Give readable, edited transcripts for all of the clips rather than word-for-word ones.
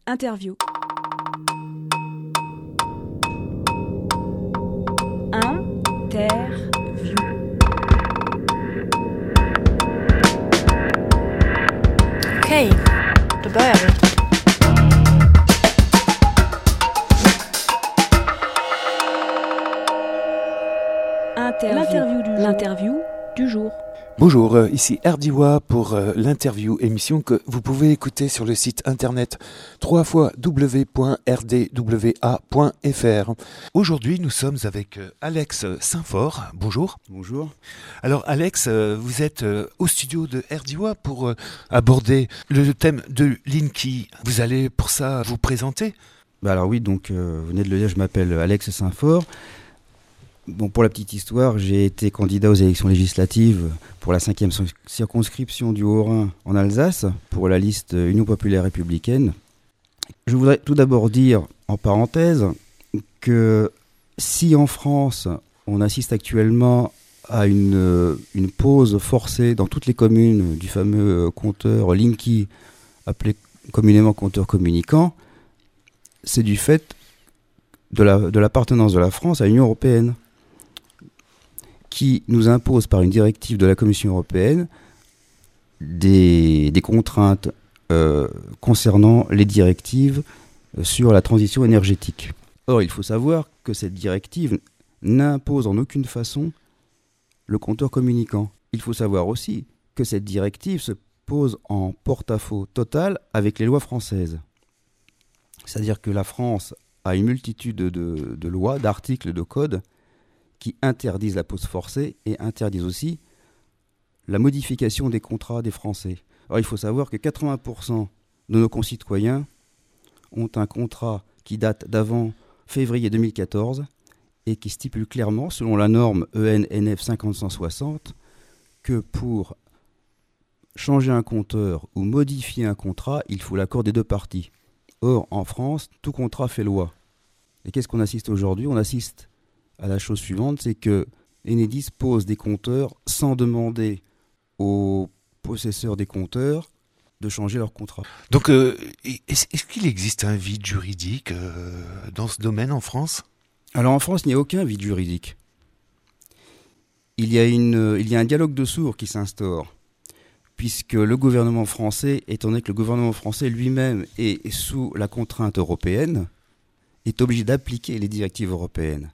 Interview. Interview. Okej, då börjar vi. L'interview du jour. Bonjour, ici Erdiwa pour l'interview émission que vous pouvez écouter sur le site internet www.rdwa.fr. Aujourd'hui, nous sommes avec Alex Saint-Fort. Bonjour. Bonjour. Alors Alex, vous êtes au studio de Erdiwa pour aborder le thème de Linky. Vous allez pour ça vous présenter ? Alors oui, donc vous venez de le dire, je m'appelle Alex Saint-Fort. Bon, pour la petite histoire, j'ai été candidat aux élections législatives pour la 5e circonscription du Haut-Rhin en Alsace, pour la liste Union populaire républicaine. Je voudrais tout d'abord dire, en parenthèse, que si en France, on assiste actuellement à une pause forcée dans toutes les communes du fameux compteur Linky, appelé communément compteur communicant, c'est du fait de l'appartenance de la France à l'Union européenne, qui nous impose par une directive de la Commission européenne des contraintes concernant les directives sur la transition énergétique. Or, il faut savoir que cette directive n'impose en aucune façon le compteur communicant. Il faut savoir aussi que cette directive se pose en porte-à-faux total avec les lois françaises. C'est-à-dire que la France a une multitude de lois, d'articles, de codes qui interdisent la pause forcée et interdisent aussi la modification des contrats des Français. Alors il faut savoir que 80% de nos concitoyens ont un contrat qui date d'avant février 2014 et qui stipule clairement, selon la norme EN/NF 50160, que pour changer un compteur ou modifier un contrat, il faut l'accord des deux parties. Or, en France, tout contrat fait loi. Et qu'est-ce qu'on assiste aujourd'hui ? On assiste à la chose suivante, c'est que Enedis pose des compteurs sans demander aux possesseurs des compteurs de changer leur contrat. Donc, est-ce qu'il existe un vide juridique dans ce domaine en France ? Alors en France, il n'y a aucun vide juridique. Il y a un dialogue de sourds qui s'instaure, puisque le gouvernement français, étant donné que le gouvernement français lui-même est sous la contrainte européenne, est obligé d'appliquer les directives européennes.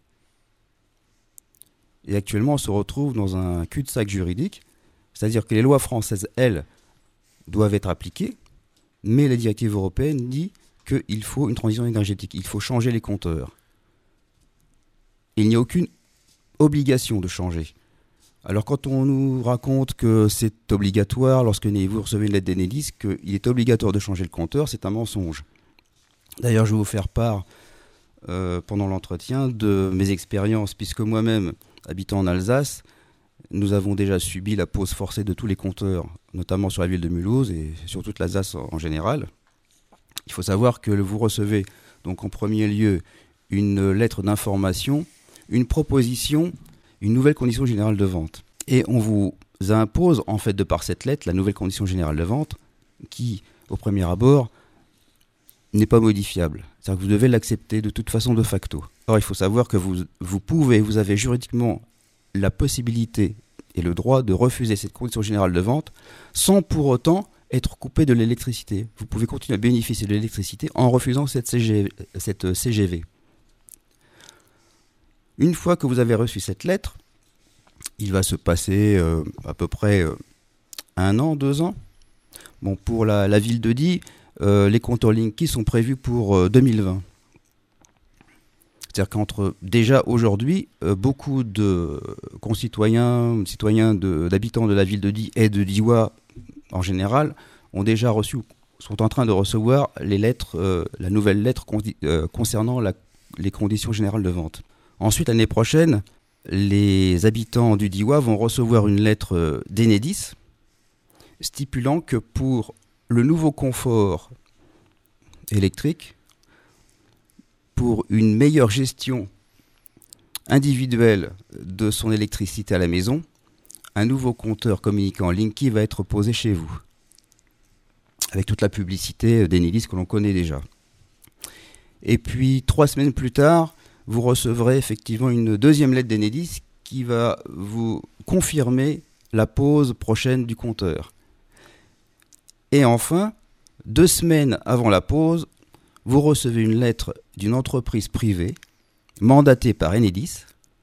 Et actuellement, on se retrouve dans un cul-de-sac juridique, c'est-à-dire que les lois françaises, elles, doivent être appliquées, mais la directive européenne dit qu'il faut une transition énergétique, il faut changer les compteurs. Il n'y a aucune obligation de changer. Alors quand on nous raconte que c'est obligatoire, lorsque vous recevez une lettre d'Enedis, qu'il est obligatoire de changer le compteur, c'est un mensonge. D'ailleurs, je vais vous faire part, pendant l'entretien, de mes expériences, puisque moi-même, habitant en Alsace, nous avons déjà subi la pause forcée de tous les compteurs, notamment sur la ville de Mulhouse et sur toute l'Alsace en général. Il faut savoir que vous recevez donc en premier lieu une lettre d'information, une proposition, une nouvelle condition générale de vente. Et on vous impose, en fait, de par cette lettre, la nouvelle condition générale de vente qui, au premier abord, n'est pas modifiable. C'est-à-dire que vous devez l'accepter de toute façon de facto. Or, il faut savoir que vous avez juridiquement la possibilité et le droit de refuser cette condition générale de vente sans pour autant être coupé de l'électricité. Vous pouvez continuer à bénéficier de l'électricité en refusant cette CGV. Une fois que vous avez reçu cette lettre, il va se passer à peu près 1 an, 2 ans. Bon, pour la ville de Die, les compteurs Linky sont prévus pour 2020. C'est-à-dire qu'entre déjà aujourd'hui, beaucoup de concitoyens, citoyens d'habitants de la ville de Die et de Diois en général, ont déjà reçu, sont en train de recevoir les lettres, la nouvelle lettre concernant les conditions générales de vente. Ensuite, l'année prochaine, les habitants du Diois vont recevoir une lettre d'Enedis stipulant que pour le nouveau confort électrique, pour une meilleure gestion individuelle de son électricité à la maison, un nouveau compteur communicant Linky va être posé chez vous, avec toute la publicité d'Enedis que l'on connaît déjà. Et puis 3 semaines plus tard, vous recevrez effectivement une deuxième lettre d'Enedis qui va vous confirmer la pose prochaine du compteur. Et enfin, 2 semaines avant la pause, vous recevez une lettre d'une entreprise privée mandatée par Enedis,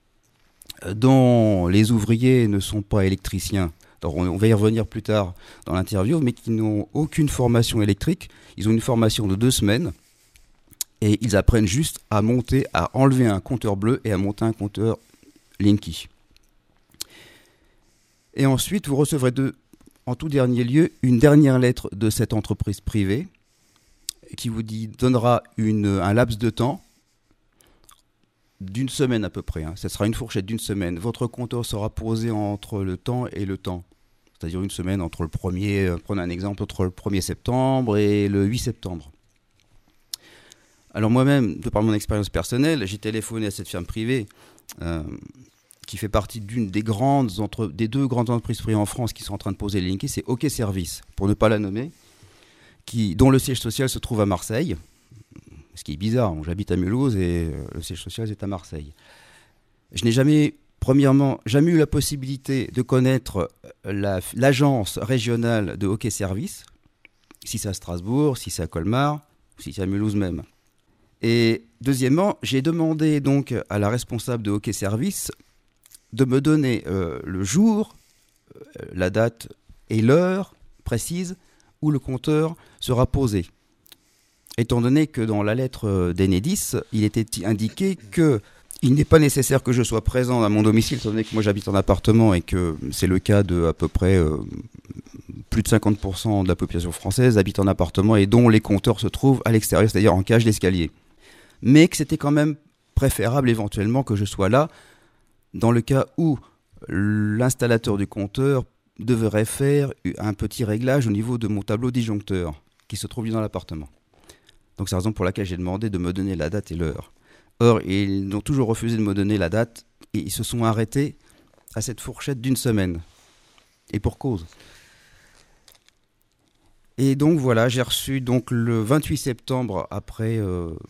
dont les ouvriers ne sont pas électriciens. Alors on va y revenir plus tard dans l'interview, mais qui n'ont aucune formation électrique. Ils ont une formation de 2 semaines et ils apprennent juste à monter, à enlever un compteur bleu et à monter un compteur Linky. Et ensuite, vous recevrez en tout dernier lieu une dernière lettre de cette entreprise privée qui vous donnera un laps de temps d'une semaine à peu près. Ce sera une fourchette d'une semaine. Votre compteur sera posé entre le temps et le temps. C'est-à-dire une semaine entre prenez un exemple, entre le 1er septembre et le 8 septembre. Alors moi-même, de par mon expérience personnelle, j'ai téléphoné à cette firme privée qui fait partie des deux grandes entreprises privées en France qui sont en train de poser les Linky. C'est OK Service, pour ne pas la nommer, dont le siège social se trouve à Marseille. Ce qui est bizarre, j'habite à Mulhouse et le siège social est à Marseille. Je n'ai jamais eu la possibilité de connaître l'agence régionale de hockey service, si c'est à Strasbourg, si c'est à Colmar, si c'est à Mulhouse même. Et deuxièmement, j'ai demandé donc à la responsable de hockey service de me donner le jour, la date et l'heure précise où le compteur sera posé. Étant donné que dans la lettre d'Enedis, il était indiqué qu'il n'est pas nécessaire que je sois présent à mon domicile, étant donné que moi j'habite en appartement et que c'est le cas de à peu près plus de 50% de la population française habite en appartement et dont les compteurs se trouvent à l'extérieur, c'est-à-dire en cage d'escalier. Mais que c'était quand même préférable éventuellement que je sois là dans le cas où l'installateur du compteur devrait faire un petit réglage au niveau de mon tableau disjoncteur qui se trouve dans l'appartement. Donc c'est la raison pour laquelle j'ai demandé de me donner la date et l'heure. Or, ils ont toujours refusé de me donner la date et ils se sont arrêtés à cette fourchette d'une semaine. Et pour cause. Et donc voilà, j'ai reçu donc le 28 septembre, après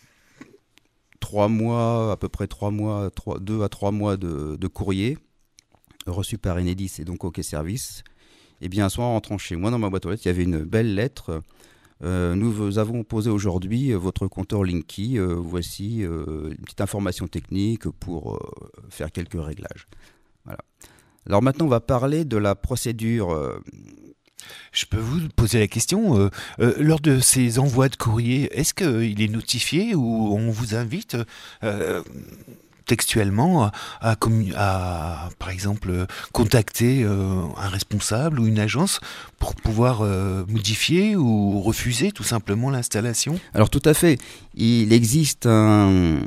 3 mois, à peu près 2 à 3 mois de courrier, reçu par Enedis et donc OK Service. Et bien un soir, en rentrant chez moi dans ma boîte aux lettres, il y avait une belle lettre. Nous avons posé aujourd'hui votre compteur Linky. Voici une petite information technique pour faire quelques réglages. Voilà. Alors maintenant, on va parler de la procédure. Je peux vous poser la question, lors de ces envois de courrier, est-ce qu'il est notifié ou on vous invite textuellement à, par exemple, contacter un responsable ou une agence pour pouvoir modifier ou refuser tout simplement l'installation? Alors tout à fait, il existe une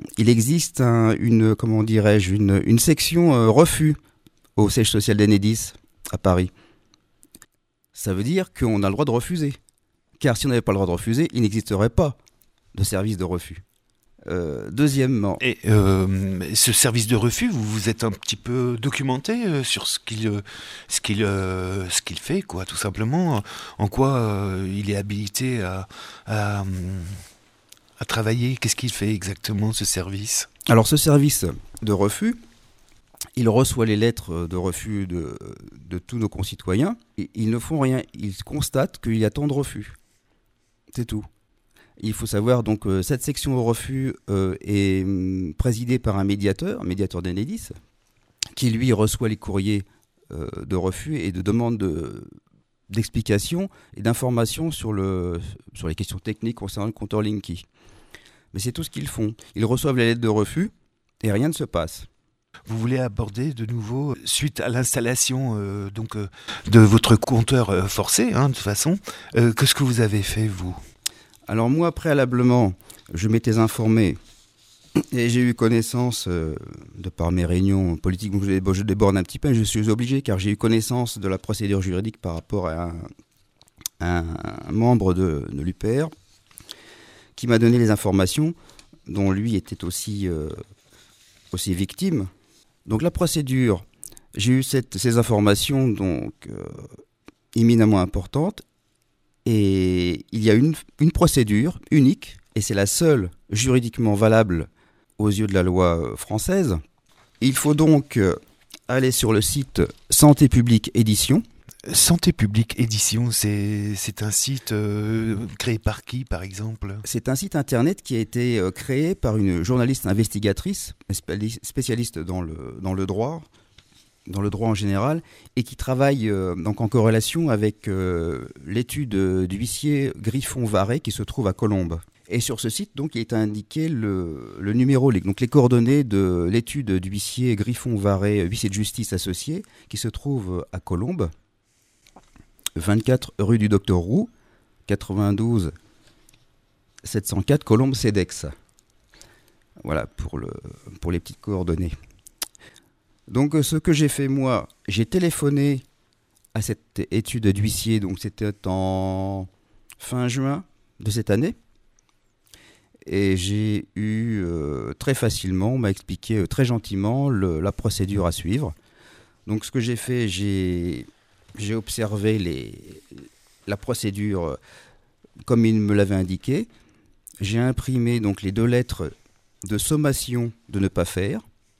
section refus au siège social d'Enedis à Paris. Ça veut dire qu'on a le droit de refuser. Car si on n'avait pas le droit de refuser, il n'existerait pas de service de refus. Deuxièmement... Et ce service de refus, vous vous êtes un petit peu documenté sur ce qu'il fait, quoi, tout simplement. En quoi il est habilité à travailler? Qu'est-ce qu'il fait exactement, ce service? Alors ce service de refus, il reçoit les lettres de refus de tous nos concitoyens. Et ils ne font rien. Ils constatent qu'il y a tant de refus. C'est tout. Il faut savoir donc cette section au refus est présidée par un médiateur d'Enedis, qui lui reçoit les courriers de refus et de demandes d'explications et d'informations sur les questions techniques concernant le compteur Linky. Mais c'est tout ce qu'ils font. Ils reçoivent les lettres de refus et rien ne se passe. Vous voulez aborder de nouveau, suite à l'installation de votre compteur forcé, de toute façon, qu'est-ce que vous avez fait, vous? Alors moi, préalablement, je m'étais informé et j'ai eu connaissance, de par mes réunions politiques, donc je déborde un petit peu, je suis obligé car j'ai eu connaissance de la procédure juridique par rapport à un membre de l'UPR qui m'a donné les informations dont lui était aussi victime. Donc la procédure, j'ai eu ces informations donc éminemment importantes. Et il y a une procédure unique et c'est la seule juridiquement valable aux yeux de la loi française. Il faut donc aller sur le site Santé publique édition. Santé publique édition, c'est un site créé par qui, par exemple? C'est un site internet qui a été créé par une journaliste investigatrice, spécialiste dans le droit en général, et qui travaille donc en corrélation avec l'étude d'huissier Griffon-Varret qui se trouve à Colombes. Et sur ce site, donc, il est indiqué le numéro, donc les coordonnées de l'étude d'huissier Griffon-Varret, huissier de justice associé, qui se trouve à Colombes, 24 rue du Docteur Roux, 92 704 Colombes-Cedex. Voilà pour les petites coordonnées. Donc ce que j'ai fait moi, j'ai téléphoné à cette étude d'huissier, donc c'était en fin juin de cette année. Et j'ai eu très facilement, on m'a expliqué très gentiment la procédure à suivre. Donc ce que j'ai fait, j'ai observé la procédure comme il me l'avait indiqué. J'ai imprimé donc les 2 lettres de sommation de ne pas faire.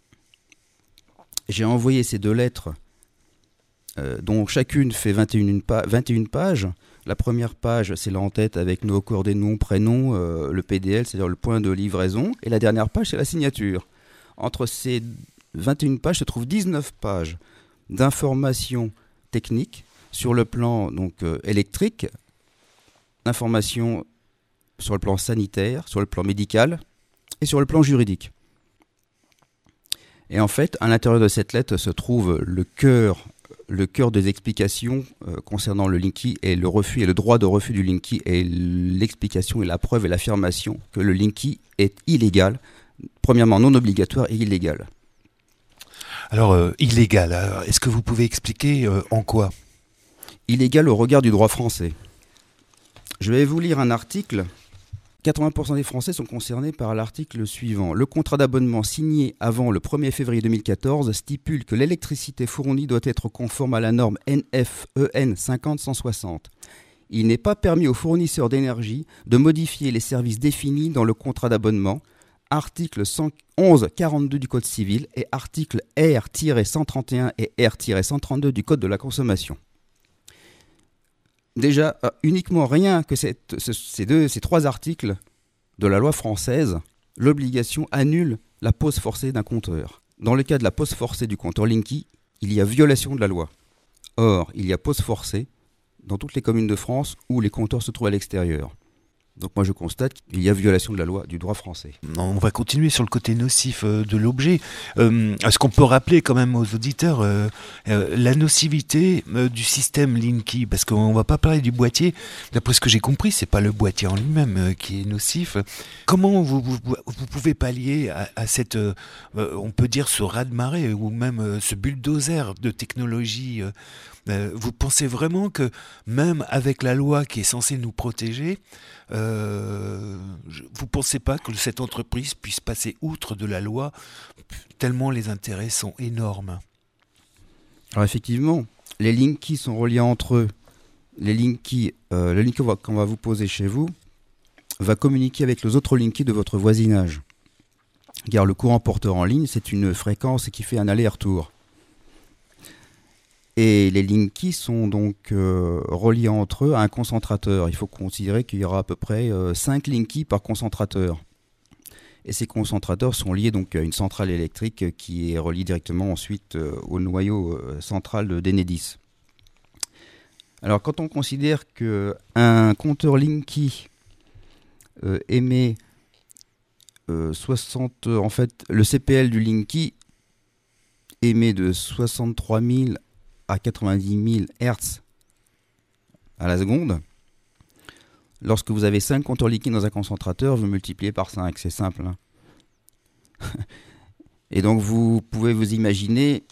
J'ai envoyé ces 2 lettres, dont chacune fait 21 pages. La première page, c'est l'en-tête avec nos coordonnées, nom, prénom, le PDL, c'est-à-dire le point de livraison. Et la dernière page, c'est la signature. Entre ces 21 pages se trouvent 19 pages d'informations techniques sur le plan donc, électrique, informations sur le plan sanitaire, sur le plan médical et sur le plan juridique. Et en fait, à l'intérieur de cette lettre se trouve le cœur des explications concernant le Linky et le refus et le droit de refus du Linky et l'explication et la preuve et l'affirmation que le Linky est illégal, premièrement non obligatoire et illégal. Alors, illégal, alors, est-ce que vous pouvez expliquer en quoi? Illégal au regard du droit français. Je vais vous lire un article. 80% des Français sont concernés par l'article suivant. Le contrat d'abonnement signé avant le 1er février 2014 stipule que l'électricité fournie doit être conforme à la norme NFEN 50160. Il n'est pas permis aux fournisseurs d'énergie de modifier les services définis dans le contrat d'abonnement, article 1142 du Code civil et article R-131 et R-132 du Code de la consommation. Déjà, uniquement rien que ces 3 articles de la loi française, l'obligation annule la pose forcée d'un compteur. Dans le cas de la pose forcée du compteur Linky, il y a violation de la loi. Or, il y a pose forcée dans toutes les communes de France où les compteurs se trouvent à l'extérieur. Donc moi je constate qu'il y a violation de la loi, du droit français. On va continuer sur le côté nocif de l'objet. Est-ce qu'on peut rappeler quand même aux auditeurs la nocivité du système Linky? Parce qu'on ne va pas parler du boîtier. D'après ce que j'ai compris, c'est pas le boîtier en lui-même qui est nocif. Comment vous pouvez pallier à cette, on peut dire ce raz-de-marée ou même ce bulldozer de technologie? Vous pensez vraiment que même avec la loi qui est censée nous protéger, vous ne pensez pas que cette entreprise puisse passer outre de la loi tellement les intérêts sont énormes? Alors effectivement, les Linky sont reliés entre eux. Le Linky qu'on va vous poser chez vous va communiquer avec les autres Linky de votre voisinage. Car le courant porteur en ligne, c'est une fréquence qui fait un aller-retour. Et les Linky sont donc reliés entre eux à un concentrateur. Il faut considérer qu'il y aura à peu près 5 Linky par concentrateur. Et ces concentrateurs sont liés donc à une centrale électrique qui est reliée directement ensuite au noyau central d'Enedis. Alors quand on considère qu'un compteur Linky émet 60... en fait, le CPL du Linky émet de 63 000 à 90 000 Hz à la seconde. Lorsque vous avez 5 compteurs Linky dans un concentrateur, vous multipliez par 5, c'est simple. Hein. Et donc vous pouvez vous imaginer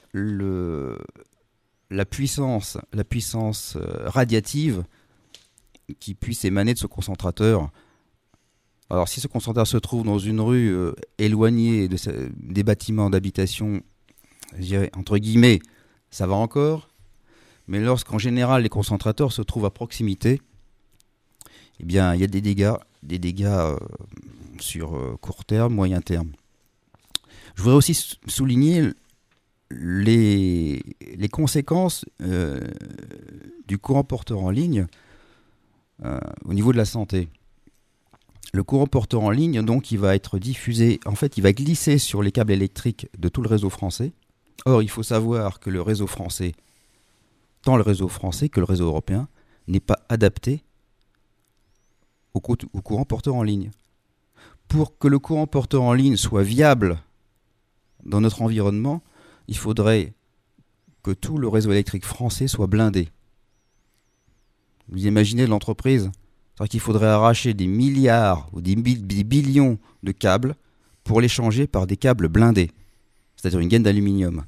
la puissance radiative qui puisse émaner de ce concentrateur. Alors si ce concentrateur se trouve dans une rue éloignée des bâtiments d'habitation, je dirais entre guillemets, ça va encore, mais lorsqu'en général les concentrateurs se trouvent à proximité, eh bien il y a des dégâts des dégâts sur court terme, moyen terme. Je voudrais aussi souligner les conséquences du courant porteur en ligne au niveau de la santé. Le courant porteur en ligne, donc, il va être diffusé, en fait, il va glisser sur les câbles électriques de tout le réseau français. Or, il faut savoir que le réseau français, tant le réseau français que le réseau européen, n'est pas adapté au courant porteur en ligne. Pour que le courant porteur en ligne soit viable dans notre environnement, il faudrait que tout le réseau électrique français soit blindé. Vous imaginez l'entreprise ? C'est-à-dire qu'il faudrait arracher des milliards ou des billions de câbles pour les changer par des câbles blindés, c'est-à-dire une gaine d'aluminium.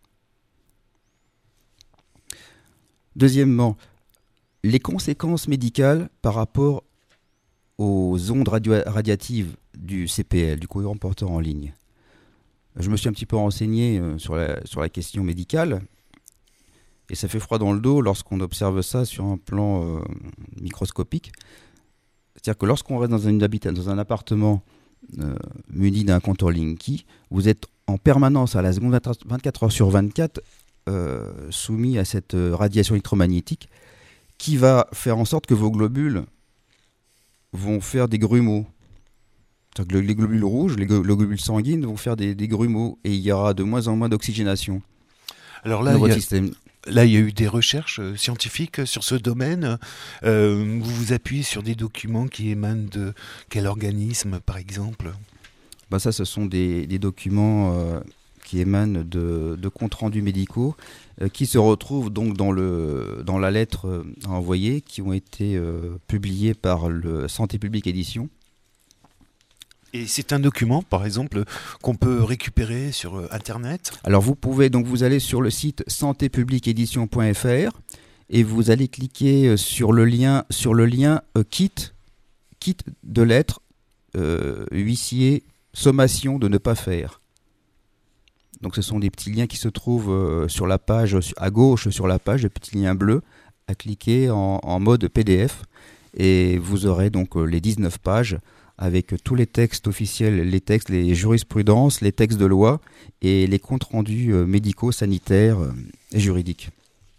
Deuxièmement, les conséquences médicales par rapport aux ondes radiatives du CPL, du courant porteur en ligne. Je me suis un petit peu renseigné sur la question médicale, et ça fait froid dans le dos lorsqu'on observe ça sur un plan microscopique. C'est-à-dire que lorsqu'on reste dans un appartement muni d'un compteur Linky, vous êtes en permanence à la seconde 24 heures sur 24 soumis à cette radiation électromagnétique qui va faire en sorte que vos globules vont faire des grumeaux. C'est-à-dire que les globules rouges, les globules sanguines vont faire des grumeaux et il y aura de moins en moins d'oxygénation. Alors là, dans votre système. Là, il y a eu des recherches scientifiques sur ce domaine. Vous vous appuyez sur des documents qui émanent de quel organisme, par exemple ? Ça, ce sont des documents qui émanent de comptes rendus médicaux qui se retrouvent donc dans la lettre à envoyer, qui ont été publiés par le Santé publique édition. Et c'est un document, par exemple, qu'on peut récupérer sur Internet ? Alors vous allez sur le site santépubliqueédition.fr et vous allez cliquer sur le lien kit de lettres, huissier, sommation de ne pas faire. Donc ce sont des petits liens qui se trouvent sur la page, à gauche sur la page, des petits liens bleus à cliquer en mode PDF et vous aurez donc les 19 pages avec tous les textes officiels, les jurisprudences, les textes de loi et les comptes rendus médicaux, sanitaires et juridiques.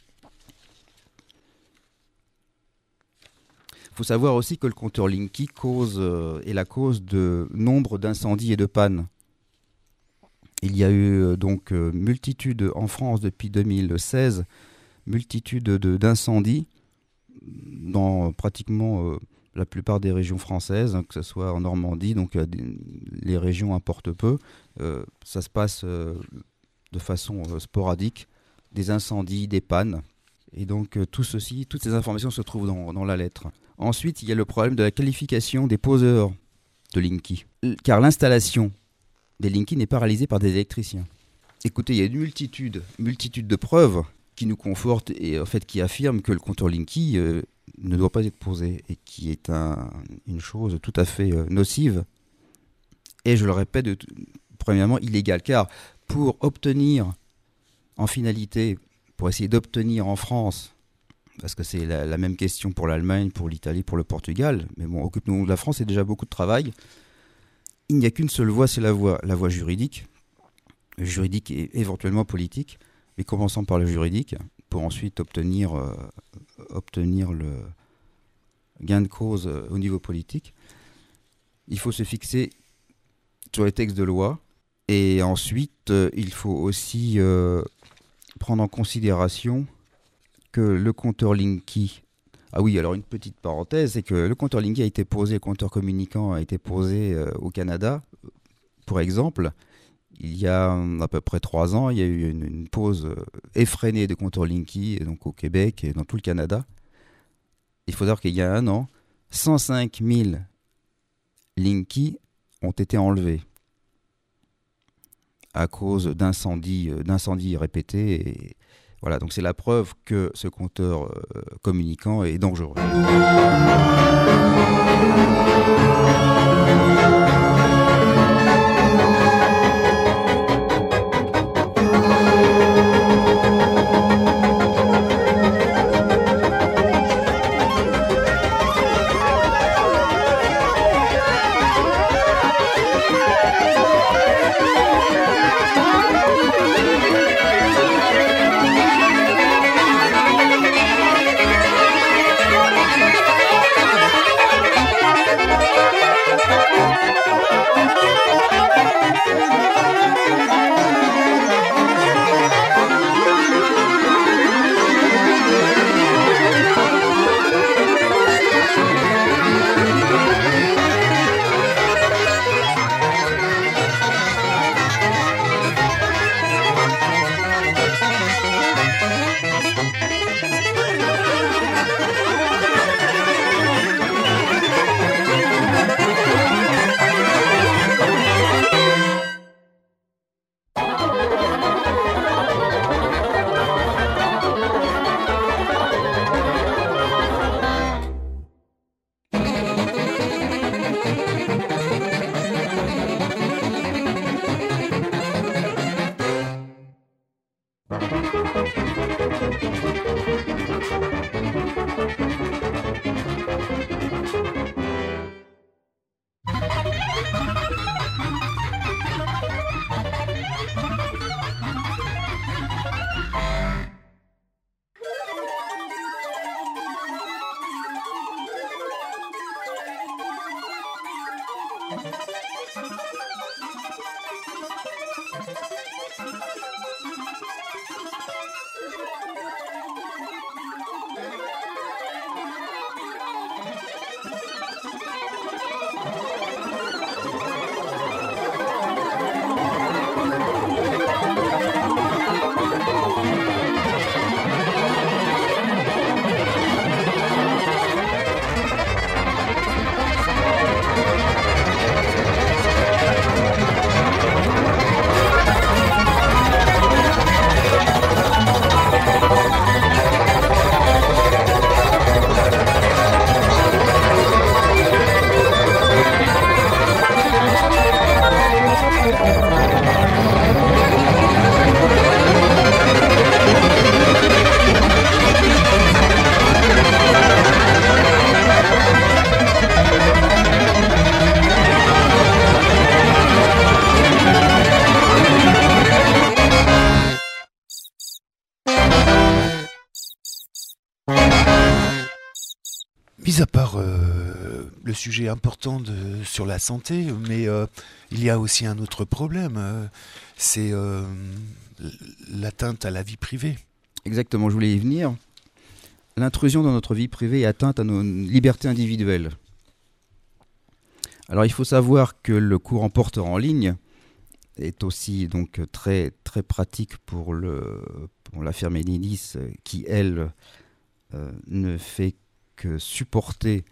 Il faut savoir aussi que le compteur Linky est la cause de nombre d'incendies et de pannes. Il y a eu donc multitude en France depuis 2016, multitude d'incendies dans pratiquement la plupart des régions françaises, que ce soit en Normandie, donc les régions importent peu. Ça se passe de façon sporadique, des incendies, des pannes. Et donc toutes ces informations se trouvent dans la lettre. Ensuite, il y a le problème de la qualification des poseurs de Linky. Car l'installation des Linky n'est pas réalisée par des électriciens. Écoutez, il y a une multitude de preuves qui nous confortent et en fait qui affirment que le compteur Linky ne doit pas être posé et qui est une chose tout à fait nocive et je le répète, premièrement illégale, car pour obtenir en finalité, pour essayer d'obtenir en France, parce que c'est la même question pour l'Allemagne, pour l'Italie, pour le Portugal, mais bon, occupe-nous de la France, c'est déjà beaucoup de travail. Il n'y a qu'une seule voie, c'est la voie juridique et éventuellement politique, mais commençons par le juridique, pour ensuite obtenir le gain de cause au niveau politique. Il faut se fixer sur les textes de loi et ensuite il faut aussi prendre en considération que le compteur Linky... Ah oui, alors une petite parenthèse, c'est que le compteur Linky le compteur communicant a été posé au Canada. Pour exemple, il y a à peu près 3 ans, il y a eu une pause effrénée de compteurs Linky donc au Québec et dans tout le Canada. Il faut savoir qu'il y a 1 an, 105 000 Linky ont été enlevés à cause d'incendies répétés. Et voilà, donc c'est la preuve que ce compteur communicant est dangereux. Mis à part le sujet important sur la santé, mais il y a aussi un autre problème, c'est l'atteinte à la vie privée. Exactement, je voulais y venir. L'intrusion dans notre vie privée est atteinte à nos libertés individuelles. Alors il faut savoir que le courant porteur en ligne est aussi donc très, très pratique pour la firme Enedis qui, elle, ne fait que supporter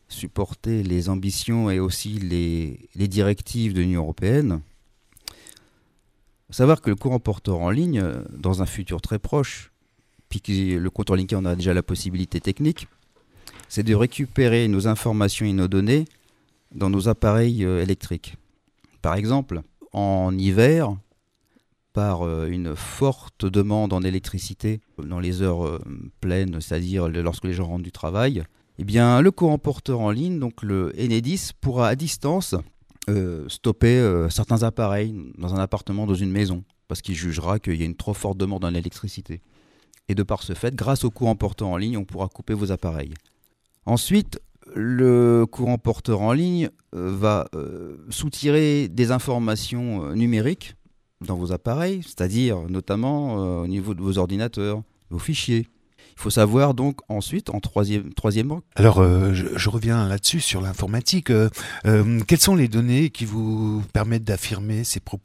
les ambitions et aussi les directives de l'Union européenne. Il faut savoir que le courant porteur en ligne, dans un futur très proche, puis que le compteur linké en a déjà la possibilité technique, c'est de récupérer nos informations et nos données dans nos appareils électriques. Par exemple, en hiver, par une forte demande en électricité dans les heures pleines, c'est-à-dire lorsque les gens rentrent du travail, eh bien, le courant porteur en ligne, donc le Enedis, pourra à distance stopper certains appareils dans un appartement, dans une maison, parce qu'il jugera qu'il y a une trop forte demande en électricité. Et de par ce fait, grâce au courant porteur en ligne, on pourra couper vos appareils. Ensuite, le courant porteur en ligne va soutirer des informations numériques dans vos appareils, c'est-à-dire notamment au niveau de vos ordinateurs, vos fichiers. Il faut savoir donc ensuite, en troisièmement... Alors, je reviens là-dessus, sur l'informatique. Quelles sont les données qui vous permettent d'affirmer ces propos ?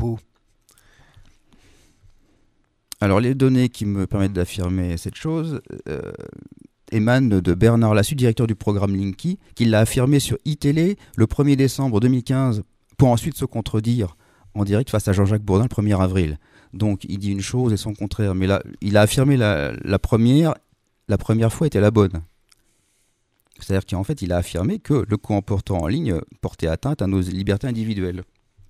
Alors, les données qui me permettent d'affirmer cette chose émanent de Bernard Lassus, directeur du programme Linky, qui l'a affirmé sur iTélé le 1er décembre 2015, pour ensuite se contredire en direct face à Jean-Jacques Bourdin le 1er avril. Donc, il dit une chose et son contraire. Mais là, il a affirmé la première fois était la bonne. C'est-à-dire qu'en fait, il a affirmé que le courant porteur en ligne portait atteinte à nos libertés individuelles.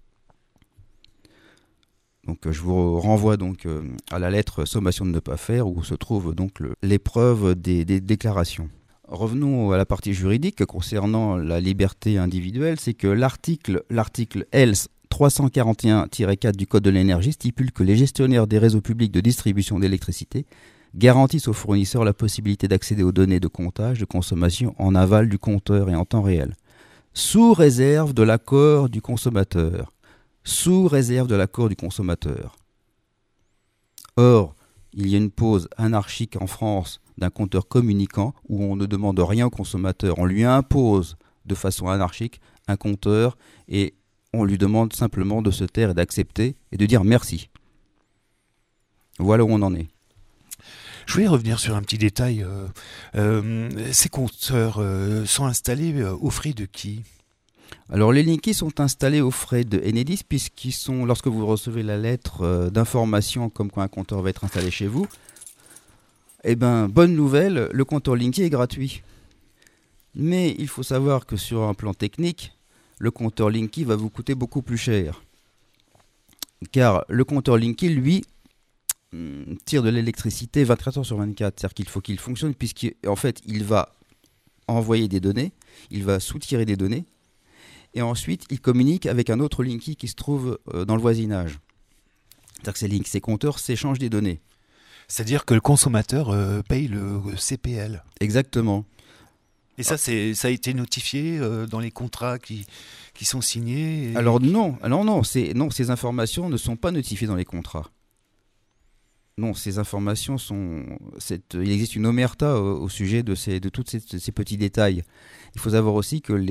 Donc, je vous renvoie donc à la lettre sommation de ne pas faire, où se trouve donc l'épreuve des déclarations. Revenons à la partie juridique concernant la liberté individuelle. C'est que l'article L 341-4 du Code de l'énergie stipule que les gestionnaires des réseaux publics de distribution d'électricité garantissent aux fournisseurs la possibilité d'accéder aux données de comptage de consommation en aval du compteur et en temps réel. sous réserve de l'accord du consommateur. Sous réserve de l'accord du consommateur. Or, il y a une pose anarchique en France d'un compteur communicant où on ne demande rien au consommateur. On lui impose de façon anarchique un compteur et on lui demande simplement de se taire et d'accepter et de dire merci. Voilà où on en est. Je voulais revenir sur un petit détail. Ces compteurs sont installés aux frais de qui ? Alors les Linky sont installés aux frais de Enedis puisqu'ils sont, lorsque vous recevez la lettre d'information comme quoi un compteur va être installé chez vous, eh ben bonne nouvelle, le compteur Linky est gratuit. Mais il faut savoir que sur un plan technique, le compteur Linky va vous coûter beaucoup plus cher. Car le compteur Linky, lui, tire de l'électricité 24 heures sur 24. C'est-à-dire qu'il faut qu'il fonctionne puisqu'en fait, il va envoyer des données, il va soutirer des données, et ensuite, il communique avec un autre Linky qui se trouve dans le voisinage. C'est-à-dire que ces compteurs s'échangent des données. C'est-à-dire que le consommateur paye le CPL. Exactement. Et ça a été notifié dans les contrats qui sont signés Alors non, ces informations ne sont pas notifiées dans les contrats. Non, ces informations il existe une omerta au sujet de tous ces petits détails. Il faut savoir aussi que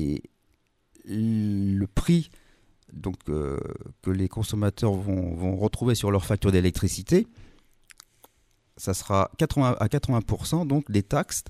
le prix que les consommateurs vont retrouver sur leur facture d'électricité, ça sera à 80% donc des taxes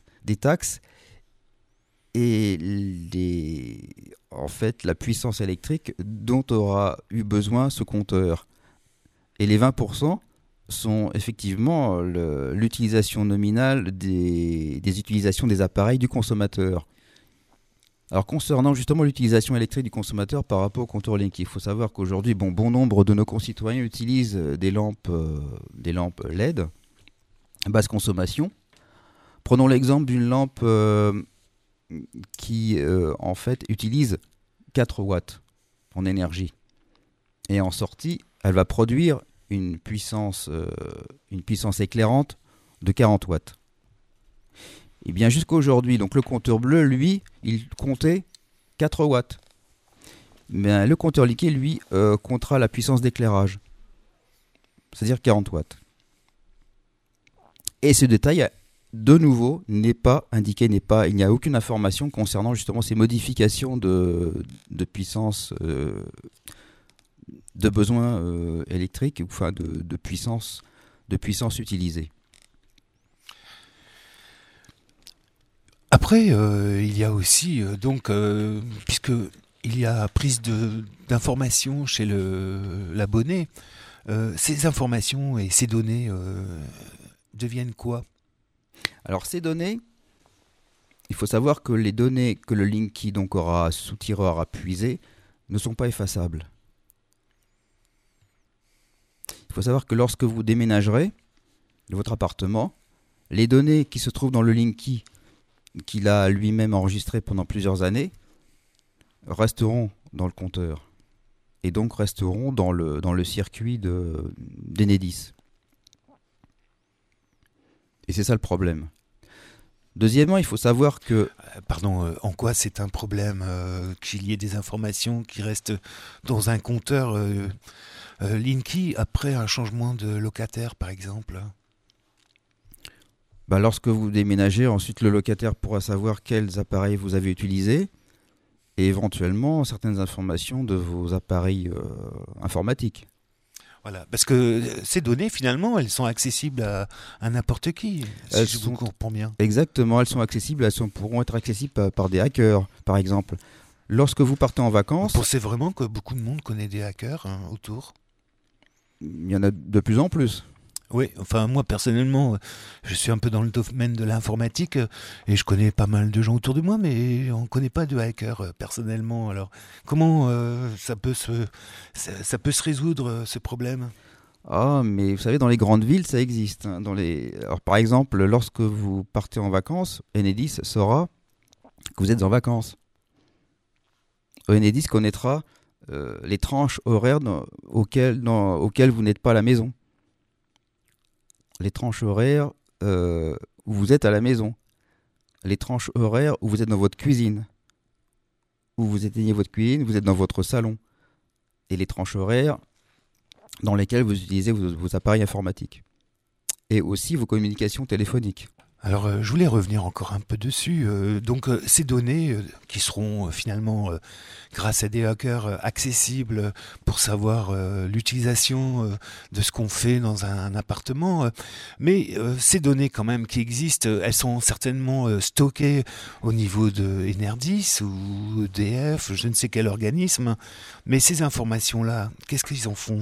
et en fait la puissance électrique dont aura eu besoin ce compteur. Et les 20% sont effectivement l'utilisation nominale des utilisations des appareils du consommateur. Alors concernant justement l'utilisation électrique du consommateur par rapport au compteur Linky, il faut savoir qu'aujourd'hui, bon nombre de nos concitoyens utilisent des lampes LED, basse consommation. Prenons l'exemple d'une lampe qui en fait utilise 4 watts en énergie. Et en sortie, elle va produire une puissance éclairante de 40 watts. Et bien jusqu'à aujourd'hui, donc le compteur bleu, lui, il comptait 4 watts. Mais le compteur Linky, lui, comptera la puissance d'éclairage, c'est-à-dire 40 watts. Et ce détail, de nouveau, n'est pas indiqué, il n'y a aucune information concernant justement ces modifications de puissance, de besoin électrique, enfin de puissance utilisée. Après, il y a aussi, puisque il y a prise d'informations chez l'abonné, ces informations et ces données deviennent quoi ? Alors ces données, il faut savoir que les données que le Linky donc aura soutiré, aura puisées, ne sont pas effaçables. Il faut savoir que lorsque vous déménagerez de votre appartement, les données qui se trouvent dans le Linky qu'il a lui-même enregistré pendant plusieurs années, resteront dans le compteur et donc resteront dans le circuit d'Enedis. Et c'est ça le problème. Deuxièmement, il faut savoir que... en quoi c'est un problème qu'il y ait des informations qui restent dans un compteur Linky après un changement de locataire, par exemple ? Lorsque vous déménagez, ensuite le locataire pourra savoir quels appareils vous avez utilisés et éventuellement certaines informations de vos appareils informatiques. Voilà, parce que ces données, finalement, elles sont accessibles à n'importe qui, si je vous comprends bien. Exactement, elles pourront être accessibles par des hackers, par exemple. Lorsque vous partez en vacances... Vous pensez vraiment que beaucoup de monde connaît des hackers autour ? Il y en a de plus en plus. Oui, enfin moi personnellement, je suis un peu dans le domaine de l'informatique et je connais pas mal de gens autour de moi, mais on ne connaît pas de hackers personnellement. Alors comment ça peut se résoudre ce problème ? Ah, mais vous savez, dans les grandes villes, ça existe. Alors, par exemple, lorsque vous partez en vacances, Enedis saura que vous êtes en vacances. Enedis connaîtra les tranches horaires auxquelles vous n'êtes pas à la maison. Les tranches horaires où vous êtes à la maison, les tranches horaires où vous êtes dans votre cuisine, où vous éteignez votre cuisine, vous êtes dans votre salon. Et les tranches horaires dans lesquelles vous utilisez vos appareils informatiques. Et aussi vos communications téléphoniques. Alors, je voulais revenir encore un peu dessus. Donc, ces données qui seront finalement, grâce à des hackers, accessibles pour savoir l'utilisation de ce qu'on fait dans un appartement. Mais ces données quand même qui existent, elles sont certainement stockées au niveau de Enerdis ou EDF, je ne sais quel organisme. Mais ces informations-là, qu'est-ce qu'ils en font ?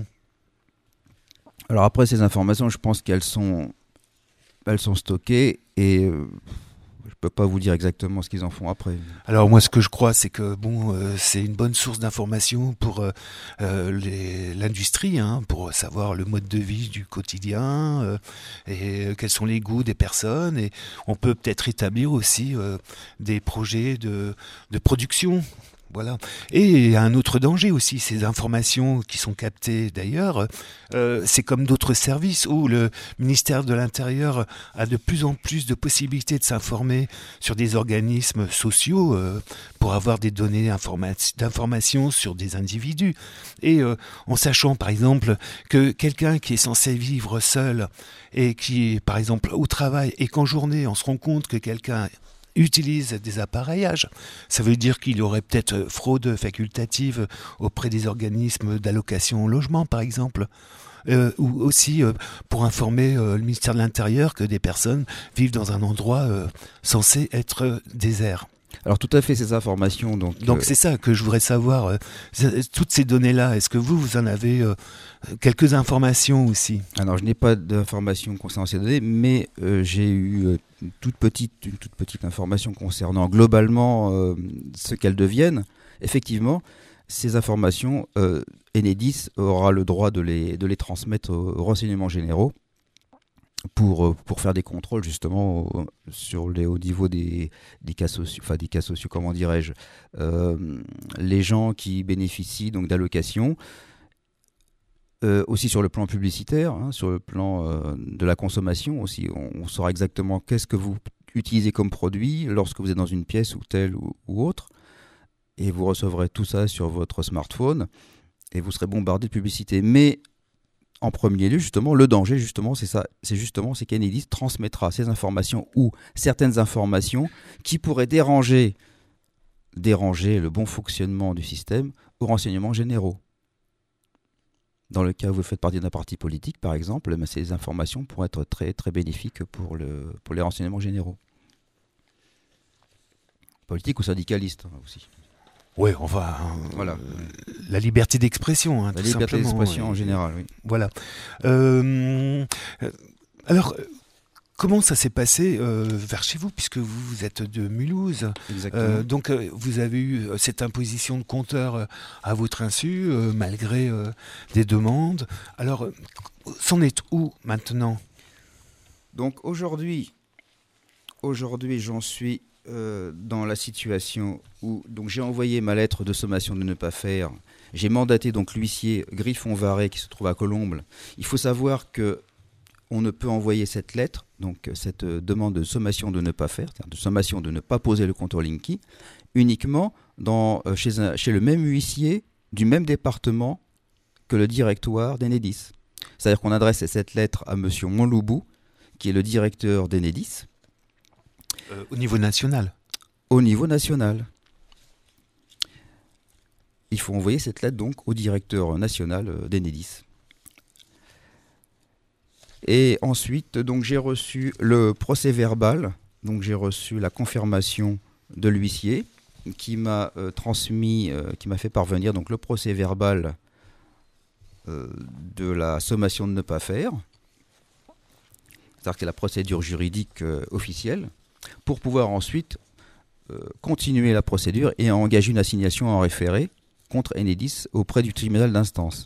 Alors après, ces informations, je pense qu'elles sont stockées et je peux pas vous dire exactement ce qu'ils en font après. Alors moi, ce que je crois, c'est que c'est une bonne source d'information pour l'industrie, hein, pour savoir le mode de vie du quotidien et quels sont les goûts des personnes. Et on peut peut-être établir aussi des projets de production. Voilà. Et il y a un autre danger aussi, ces informations qui sont captées d'ailleurs, c'est comme d'autres services où le ministère de l'Intérieur a de plus en plus de possibilités de s'informer sur des organismes sociaux pour avoir des données d'information sur des individus. Et en sachant par exemple que quelqu'un qui est censé vivre seul et qui est par exemple au travail et qu'en journée on se rend compte que quelqu'un utilise des appareillages. Ça veut dire qu'il y aurait peut-être fraude facultative auprès des organismes d'allocation au logement, par exemple. Ou aussi pour informer le ministère de l'Intérieur que des personnes vivent dans un endroit censé être désert. Alors tout à fait, ces informations. Donc c'est ça que je voudrais savoir. Toutes ces données-là, est-ce que vous en avez quelques informations aussi ? Alors je n'ai pas d'informations concernant ces données, mais j'ai eu une toute petite information concernant globalement ce qu'elles deviennent. Effectivement, ces informations, Enedis aura le droit de les transmettre aux renseignements généraux pour faire des contrôles justement au niveau des cas sociaux, enfin des cas sociaux, comment dirais-je, les gens qui bénéficient donc d'allocations, aussi sur le plan publicitaire, hein, sur le plan de la consommation aussi, on saura exactement qu'est-ce que vous utilisez comme produit lorsque vous êtes dans une pièce ou telle ou autre, et vous recevrez tout ça sur votre smartphone et vous serez bombardé de publicité. Mais en premier lieu, justement, le danger, justement, c'est ça. C'est qu'Enedis transmettra ces informations ou certaines informations qui pourraient déranger le bon fonctionnement du système aux renseignements généraux. Dans le cas où vous faites partie d'un parti politique, par exemple, ces informations pourraient être très, très bénéfiques pour les renseignements généraux. Politique ou syndicaliste aussi. Oui, voilà. La liberté d'expression, hein, la liberté d'expression en général, oui. Voilà. Alors, comment ça s'est passé vers chez vous, puisque vous êtes de Mulhouse ? Exactement. Donc, vous avez eu cette imposition de compteur à votre insu, malgré des demandes. Alors, c'en est où maintenant ? Donc, aujourd'hui, j'en suis dans la situation où donc j'ai envoyé ma lettre de sommation de ne pas faire. J'ai mandaté donc l'huissier Griffon-Varret qui se trouve à Colombes. Il faut savoir que on ne peut envoyer cette lettre, donc cette demande de sommation de ne pas faire, c'est-à-dire de sommation de ne pas poser le compteur Linky, uniquement chez le même huissier du même département que le directoire d'Enedis. C'est-à-dire qu'on adresse cette lettre à monsieur Monloubou, qui est le directeur d'Enedis. Au niveau national ? Au niveau national. Il faut envoyer cette lettre donc au directeur national d'Enedis. Et ensuite, donc, j'ai reçu le procès verbal, donc j'ai reçu la confirmation de l'huissier qui m'a transmis, qui m'a fait parvenir donc, le procès verbal de la sommation de ne pas faire, c'est-à-dire que c'est la procédure juridique officielle, pour pouvoir ensuite continuer la procédure et engager une assignation en référé contre Enedis auprès du tribunal d'instance.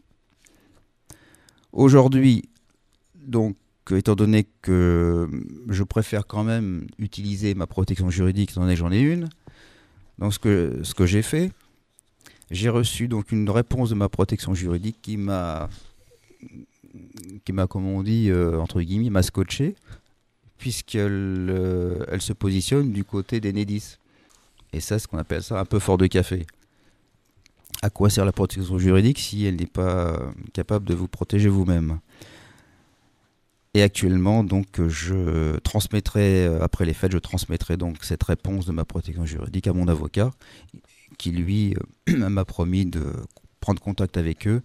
Aujourd'hui, donc, étant donné que je préfère quand même utiliser ma protection juridique, étant donné que j'en ai une, donc ce que j'ai fait, j'ai reçu donc une réponse de ma protection juridique qui m'a, comme on dit, entre guillemets, m'a scotché, puisqu'elle se positionne du côté d'Enedis. Et ça, c'est ce qu'on appelle ça un peu fort de café. À quoi sert la protection juridique si elle n'est pas capable de vous protéger vous-même? Et actuellement, donc, je transmettrai, après les fêtes, je transmettrai donc cette réponse de ma protection juridique à mon avocat, qui lui m'a promis de prendre contact avec eux.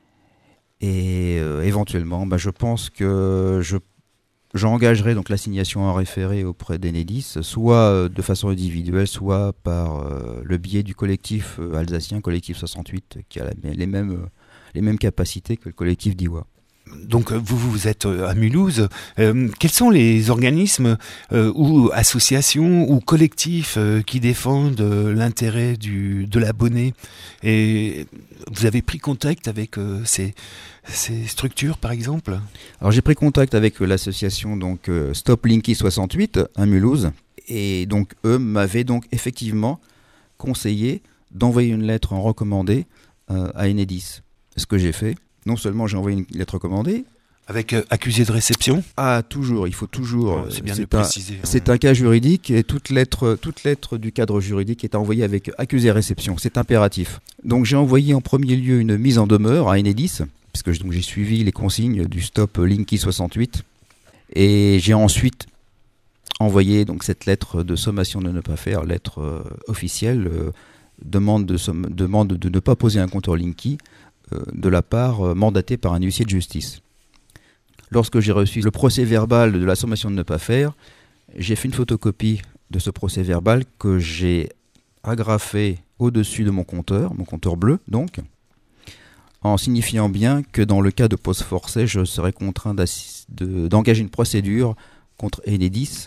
Et éventuellement, je pense que j'engagerai donc l'assignation en référé auprès d'Enedis, soit de façon individuelle, soit par le biais du collectif alsacien, collectif 68, qui a les mêmes capacités que le collectif d'Iwa. Donc vous êtes à Mulhouse. Quels sont les organismes ou associations ou collectifs qui défendent l'intérêt de l'abonné? Et vous avez pris contact avec ces structures, par exemple? Alors j'ai pris contact avec l'association donc Stop Linky 68 à Mulhouse, et donc eux m'avaient donc effectivement conseillé d'envoyer une lettre en recommandé à Enedis. Ce que j'ai fait. Non seulement j'ai envoyé une lettre recommandée. Avec accusé de réception? Ah, toujours, il faut toujours. C'est bien de préciser. C'est un cas juridique et toute lettre du cadre juridique est envoyée avec accusé de réception. C'est impératif. Donc j'ai envoyé en premier lieu une mise en demeure à Enedis, puisque j'ai suivi les consignes du Stop Linky 68. Et j'ai ensuite envoyé donc cette lettre de sommation de ne pas faire, lettre officielle, demande de ne pas poser un compteur Linky, de la part mandatée par un huissier de justice. Lorsque j'ai reçu le procès verbal de la sommation de ne pas faire, j'ai fait une photocopie de ce procès verbal que j'ai agrafé au-dessus de mon compteur bleu, donc, en signifiant bien que dans le cas de pause forcée, je serais contraint d'engager une procédure contre Enedis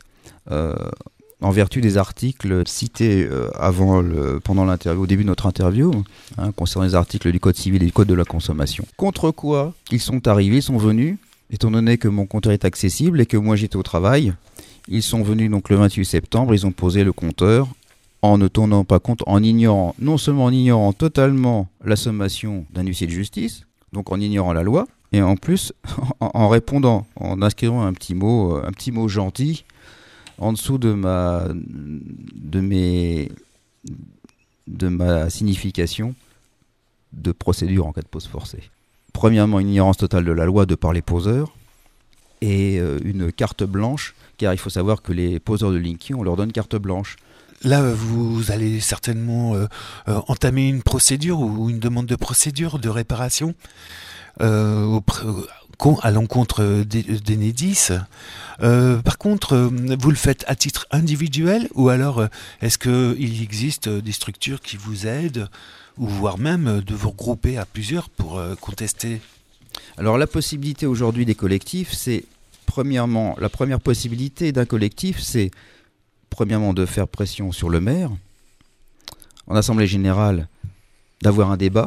en vertu des articles cités pendant l'interview, au début de notre interview, concernant les articles du Code civil et du Code de la consommation. Contre quoi ils sont venus, étant donné que mon compteur est accessible et que moi j'étais au travail, ils sont venus donc le 28 septembre, ils ont posé le compteur en ne tenant pas compte, non seulement en ignorant totalement la sommation d'un huissier de justice, donc en ignorant la loi, et en plus en répondant, en inscrivant un petit mot gentil, en dessous de ma signification de procédure en cas de pause forcée. Premièrement, une ignorance totale de la loi de par les poseurs et une carte blanche, car il faut savoir que les poseurs de Linky, on leur donne carte blanche. Là, vous allez certainement entamer une procédure ou une demande de procédure de réparation à l'encontre d'Enedis. Par contre, vous le faites à titre individuel ou alors est-ce qu'il existe des structures qui vous aident ou voire même de vous regrouper à plusieurs pour contester? Alors la possibilité aujourd'hui des collectifs, c'est premièrement, la première possibilité d'un collectif, c'est premièrement de faire pression sur le maire, en assemblée générale, d'avoir un débat,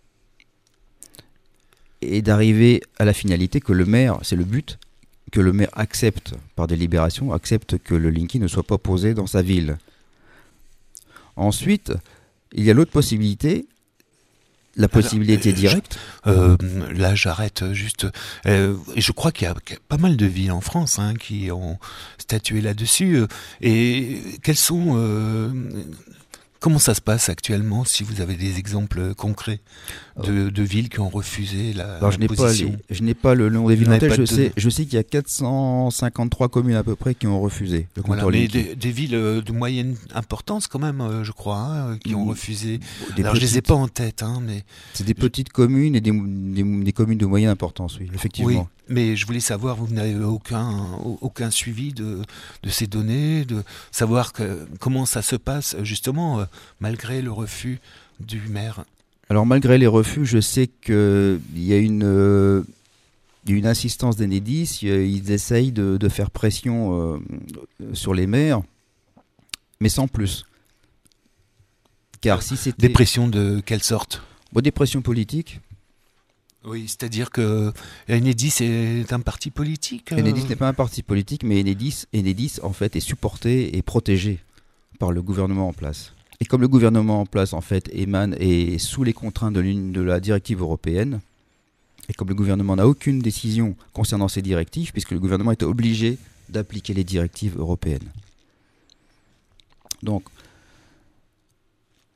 et d'arriver à la finalité que le maire, c'est le but, que le maire accepte par délibération, accepte que le Linky ne soit pas posé dans sa ville. Ensuite, il y a l'autre possibilité, la possibilité directe. Là, j'arrête juste. Je crois qu'il y a pas mal de villes en France qui ont statué là-dessus. Et quels sont... Comment ça se passe actuellement, si vous avez des exemples concrets de villes qui ont refusé la position? Je n'ai pas le nom des villes en tête, je sais qu'il y a 453 communes à peu près qui ont refusé le compteur Linky. Des villes de moyenne importance quand même, je crois, qui ont refusé. Alors je les ai pas en tête, mais... C'est des petites communes et des communes de moyenne importance, oui, effectivement. Oui, mais je voulais savoir, vous n'avez aucun suivi de ces données, de savoir comment ça se passe justement, malgré le refus du maire. Alors malgré les refus, je sais qu'il y a une insistance d'Enedis, ils essayent de faire pression sur les maires, mais sans plus. Car si c'était... Des pressions de quelle sorte? Des pressions politiques. Oui, c'est-à-dire que Enedis est un parti politique. Enedis n'est pas un parti politique, mais Enedis en fait est supporté et protégé par le gouvernement en place. Et comme le gouvernement en place en fait est sous les contraintes de la directive européenne, et comme le gouvernement n'a aucune décision concernant ces directives, puisque le gouvernement est obligé d'appliquer les directives européennes. Donc,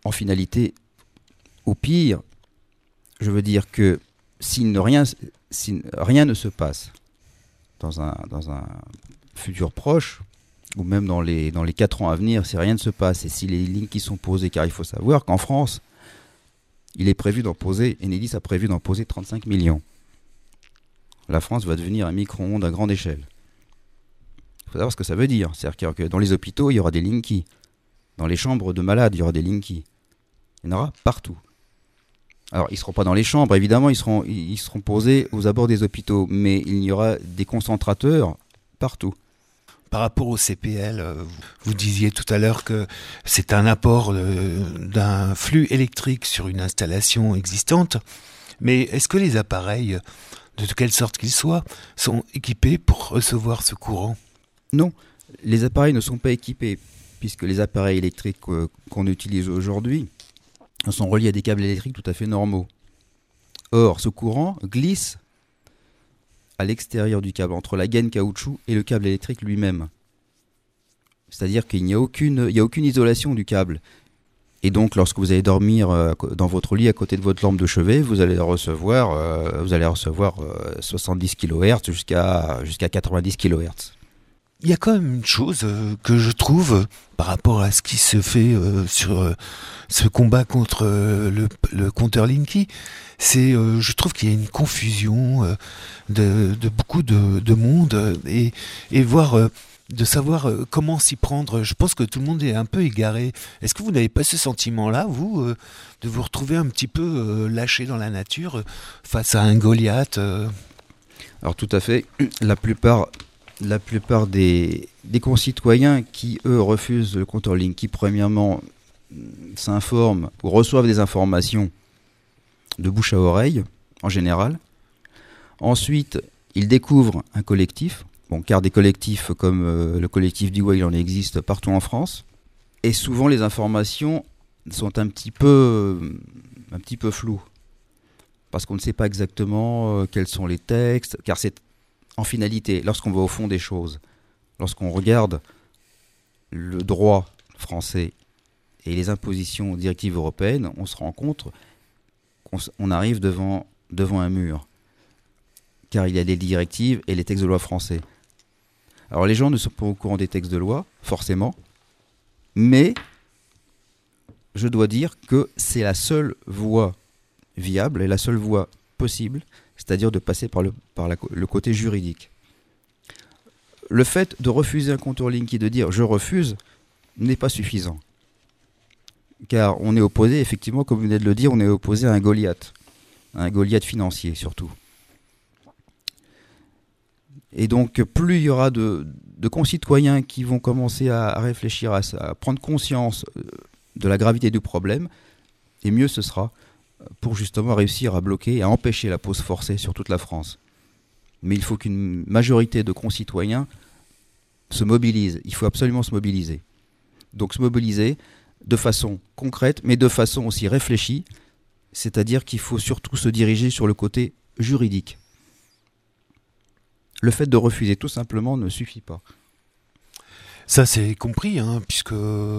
en finalité, au pire, je veux dire que si rien ne se passe dans un futur proche, ou même dans les 4 ans à venir, si rien ne se passe, et si les lignes qui sont posées, car il faut savoir qu'en France, il est prévu d'en poser, Enedis a prévu d'en poser 35 millions. La France va devenir un micro-ondes à grande échelle. Il faut savoir ce que ça veut dire. C'est-à-dire que dans les hôpitaux, il y aura des Linky. Dans les chambres de malades, il y aura des Linky. Il y en aura partout. Alors, ils ne seront pas dans les chambres, évidemment, ils seront posés aux abords des hôpitaux, mais il y aura des concentrateurs partout. Par rapport au CPL, vous disiez tout à l'heure que c'est un apport d'un flux électrique sur une installation existante, mais est-ce que les appareils, de quelle sorte qu'ils soient, sont équipés pour recevoir ce courant ? Non, les appareils ne sont pas équipés, puisque les appareils électriques qu'on utilise aujourd'hui sont reliés à des câbles électriques tout à fait normaux. Or, ce courant glisse à l'extérieur du câble, entre la gaine caoutchouc et le câble électrique lui-même. C'est-à-dire qu'il n'y a aucune isolation du câble. Et donc, lorsque vous allez dormir dans votre lit à côté de votre lampe de chevet, vous allez recevoir 70 kHz jusqu'à 90 kHz. Il y a quand même une chose que je trouve par rapport à ce qui se fait sur ce combat contre le compteur Linky, c'est je trouve qu'il y a une confusion de beaucoup de monde et voir de savoir comment s'y prendre. Je pense que tout le monde est un peu égaré. Est-ce que vous n'avez pas ce sentiment-là, vous, de vous retrouver un petit peu lâché dans la nature face à un Goliath Alors tout à fait. La plupart des concitoyens qui, eux, refusent le compteur Linky, premièrement, s'informent ou reçoivent des informations de bouche à oreille, en général. Ensuite, ils découvrent un collectif, car des collectifs comme le collectif d'Iwa, il en existe partout en France. Et souvent, les informations sont un petit peu floues, parce qu'on ne sait pas exactement quels sont les textes, car c'est en finalité, lorsqu'on va au fond des choses, lorsqu'on regarde le droit français et les impositions directives européennes, on se rend compte qu'on arrive devant un mur. Car il y a des directives et les textes de loi français. Alors les gens ne sont pas au courant des textes de loi, forcément, mais je dois dire que c'est la seule voie viable et la seule voie possible, c'est-à-dire de passer par le côté juridique. Le fait de refuser un compteur Linky, de dire « je refuse », n'est pas suffisant. Car on est opposé, effectivement, comme vous venez de le dire, on est opposé à un Goliath financier surtout. Et donc, plus il y aura de concitoyens qui vont commencer à réfléchir à ça, à prendre conscience de la gravité du problème, et mieux ce sera pour justement réussir à bloquer et à empêcher la pause forcée sur toute la France. Mais il faut qu'une majorité de concitoyens se mobilise. Il faut absolument se mobiliser. Donc se mobiliser de façon concrète, mais de façon aussi réfléchie, c'est-à-dire qu'il faut surtout se diriger sur le côté juridique. Le fait de refuser tout simplement ne suffit pas. Ça c'est compris, puisque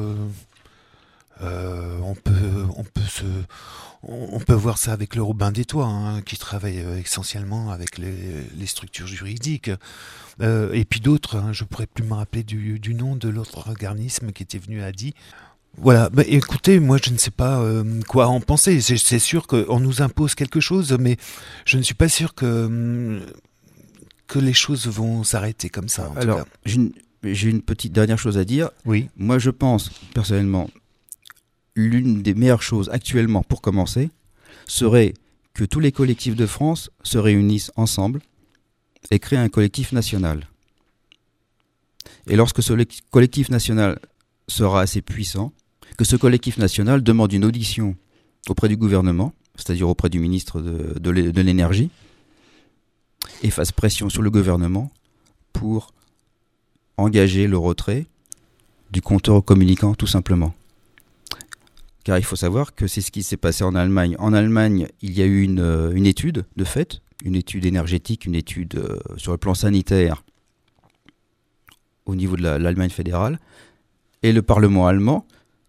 on peut voir ça avec le Robin des Toits, qui travaille essentiellement avec les structures juridiques. Et puis d'autres, je ne pourrais plus me rappeler du nom de l'autre organisme qui était venu à Die. Voilà, écoutez, moi je ne sais pas quoi en penser. C'est sûr qu'on nous impose quelque chose, mais je ne suis pas sûr que les choses vont s'arrêter comme ça. Alors, j'ai une petite dernière chose à dire. Oui. Moi je pense, personnellement, l'une des meilleures choses actuellement pour commencer serait que tous les collectifs de France se réunissent ensemble et créent un collectif national. Et lorsque ce collectif national sera assez puissant, que ce collectif national demande une audition auprès du gouvernement, c'est-à-dire auprès du ministre de l'énergie, et fasse pression sur le gouvernement pour engager le retrait du compteur communicant, tout simplement. Car il faut savoir que c'est ce qui s'est passé en Allemagne. En Allemagne, il y a eu une étude de fait, une étude énergétique, une étude sur le plan sanitaire au niveau de l'Allemagne fédérale. Et le Parlement allemand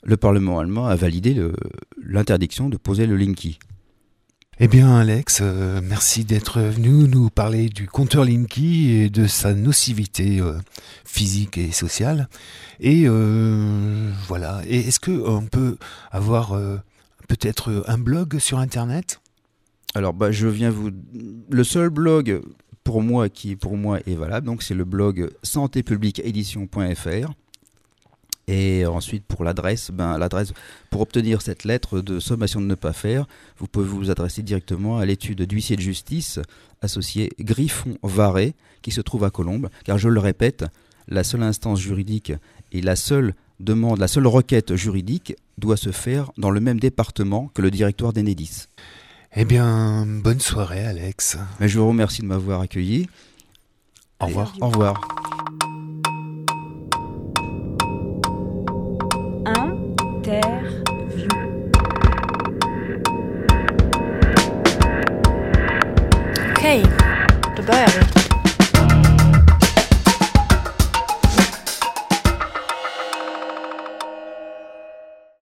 le Parlement allemand a validé l'interdiction de poser le Linky. Eh bien Alex, merci d'être venu nous parler du compteur Linky et de sa nocivité physique et sociale. Et voilà. Et est-ce qu'on peut avoir peut-être un blog sur Internet ? Alors le seul blog pour moi qui pour moi est valable, donc c'est le blog santépubliqueédition.fr. Et ensuite, pour l'adresse, pour obtenir cette lettre de sommation de ne pas faire, vous pouvez vous adresser directement à l'étude d'huissier de justice associé Griffon-Varet, qui se trouve à Colombes. Car je le répète, la seule instance juridique et la seule requête juridique doit se faire dans le même département que le directoire d'Enedis. Eh bien, bonne soirée, Alex. Mais je vous remercie de m'avoir accueilli. Au revoir. Au revoir. Interview. Okej, då börjar vi.